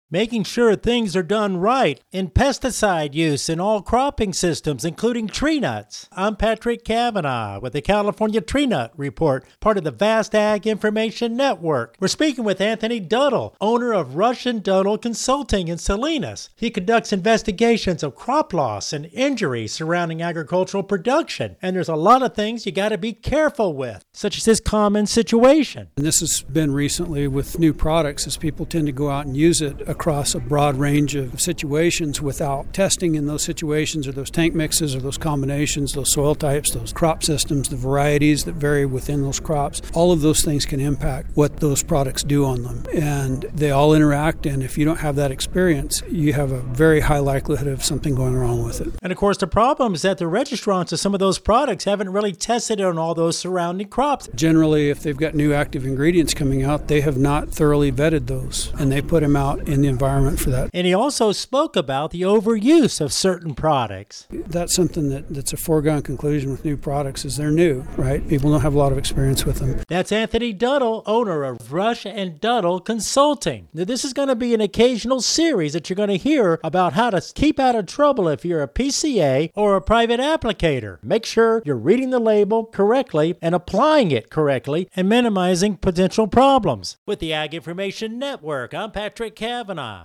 making sure things are done right in pesticide use in all cropping systems, including tree nuts. I'm Patrick Cavanaugh with the California Tree Nut Report, part of the Vast Ag Information Network. We're speaking with Anthony Duddle, owner of Rush and Duddle Consulting in Salinas. He conducts investigations of crop loss and injuries surrounding agricultural production, and there's a lot of things you got to be careful with, such as this common situation. And this has been recently with new products as people tend to go out and use it across a broad range of situations without testing in those situations or those tank mixes or those combinations, those soil types, those crop systems, the varieties that vary within those crops. All of those things can impact what those products do on them. And they all interact, and if you don't have that experience, you have a very high likelihood of something going wrong with it. And of course, the problem is that the registrants of some of those products haven't really tested it on all those surrounding crops. Generally, if they've got new active ingredients coming out, they have not thoroughly vetted those, and they put them out in the environment for that. And he also spoke about the overuse of certain products. That's something that's a foregone conclusion with new products is they're new, right? People don't have a lot of experience with them. That's Anthony Duddle, owner of Rush and Duddle Consulting. Now, this is going to be an occasional series that you're going to hear about how to keep out of trouble if you're a PCA or a private applicator. Make sure you're reading the label correctly and applying it correctly and minimizing potential problems. With the Ag Information Network, I'm Patrick Cavanaugh.